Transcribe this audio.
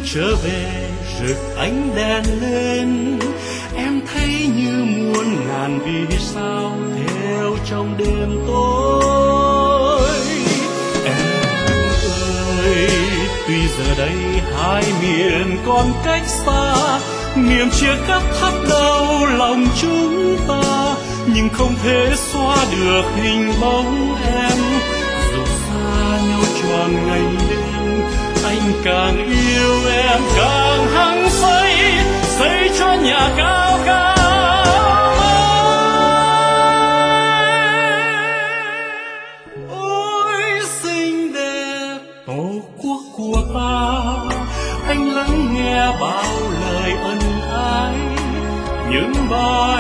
trở về rực ánh đèn lên, em thấy như muôn ngàn vì sao theo trong đêm tối. Em ơi, tuy giờ đây hai miền còn cách xa, niềm chia cắt thắt đau lòng chúng ta, nhưng không thể xóa được hình bóng em. Dù xa nhau tròn ngày đêm, anh càng yêu em càng hăng say, xây cho nhà cao cao. Ôi xinh đẹp tổ quốc của ta, anh lắng nghe bao lời ân ái, những bài